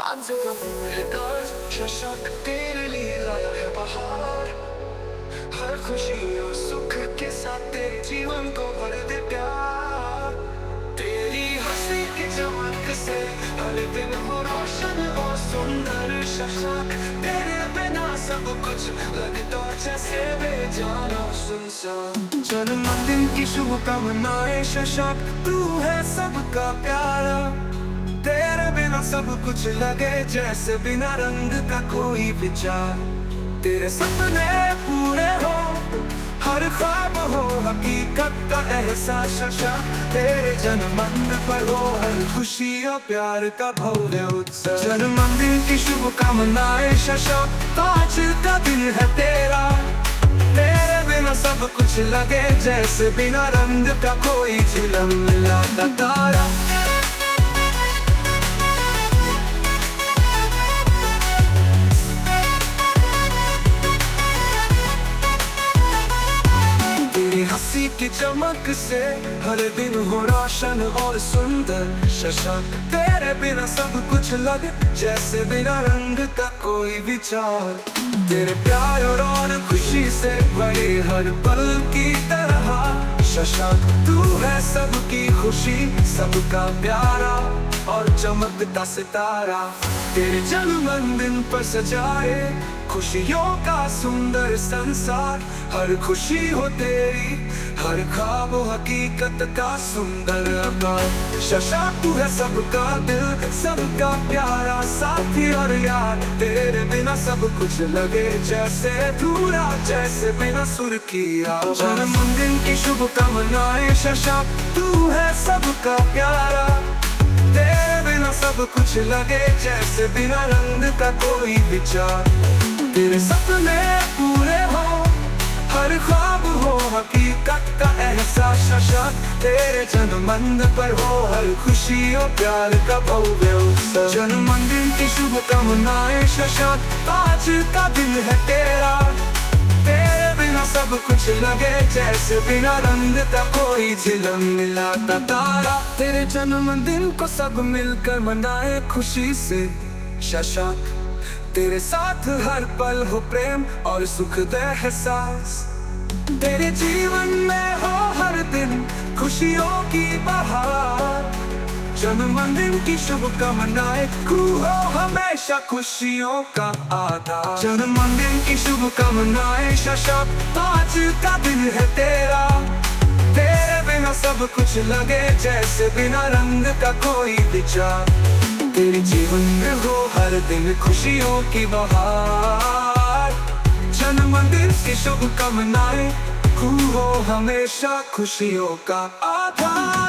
आज गम है ताज शशक तेरे लिए लाया है बहार। हर खुशी और सुख के साथ तेरे जीवन को भर दे प्यार। तेरी हंसी की चमक से हर दिन हो रोशन और सुंदर शशक। तेरे बिना सब कुछ लगता जैसे बेजान और सुनसान। जन्मदिन की शुभकामनाएं शशक, तू है सबका प्यारा। तेरे बिना सब कुछ लगे जैसे बिना रंग का कोई विचार। तेरे सपने पूरे हो, हर ख्वाब हो हकीकत का एहसास शशक। तेरे जन्मदिन पर हो हर खुशी और प्यार का भव्य उत्सव। जन्मदिन की शुभकामनाएं शशक, तो आज का दिन है तेरा। तेरे बिना सब कुछ लगे जैसे बिना रंग का कोई झिलमिलाता तारा। हंसी की चमक से हर दिन हो रोशन और सुंदर शशक। तेरे बिना सब कुछ लगे जैसे बिना रंग का कोई विचार। तेरे प्यार और खुशी से भरे हर पल की तरह शशक। तू है सबकी खुशी, सबका प्यारा और चमकता सितारा। तेरे जन्मदिन पर सजाए खुशियों का सुंदर संसार। हर खुशी हो तेरी, हर ख्वाब हो हकीकत का सुंदर आकार। शशक तू है सबका दिल, सबका प्यारा साथी और यार। तेरे बिना सब कुछ लगे जैसे अधूरा, जैसे बिना सुर की आवाज। जन्मदिन की शुभकामनाएं शशक, तू है सबका प्यारा। तेरे बिना सब कुछ लगे जैसे बिना रंग का कोई विचार। तेरे सपने पूरे हो, हर ख्वाब हो हकीकत का एहसास शशक। तेरे जन्मदिन पर हो हर खुशी और प्यार का भव्य उत्सव। जन्मदिन की शुभकामनाएं शशक, आज का दिन है तेरा। तेरे बिना सब कुछ लगे जैसे बिना रंग का कोई झिलमिलाता तारा। तेरे जन्मदिन को सब मिलकर मनाए खुशी से शशक। तेरे साथ हर पल हो प्रेम और सुख दे एहसास। तेरे जीवन में हो हर दिन खुशियों की बहार। जन्मदिन की शुभकामनाएं, तू हो हमेशा खुशियों का आधार। जन्मदिन की शुभकामनाएं शशक, आज का दिन है तेरा। तेरे बिना सब कुछ लगे जैसे बिना रंग का कोई विचार। तेरे जीवन में हो हर दिन खुशियों की बहार। जन्मदिन की शुभकामनाएं, तू हो हमेशा खुशियों का आधार।